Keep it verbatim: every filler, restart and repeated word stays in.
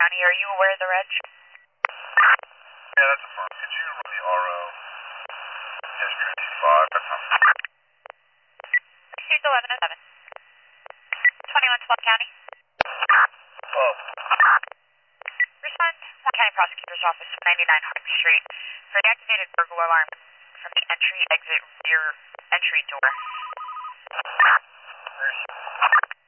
County. Are you aware of the reg? Yeah, that's a firm. Could you run the R O dash Trinity five? That's not Here's eleven oh seven. twenty-one twelve County. twelve. Respond to Swan County Prosecutor's Office, ninety-nine Harper Street, for the activated burglar alarm from the entry exit rear entry door. Where's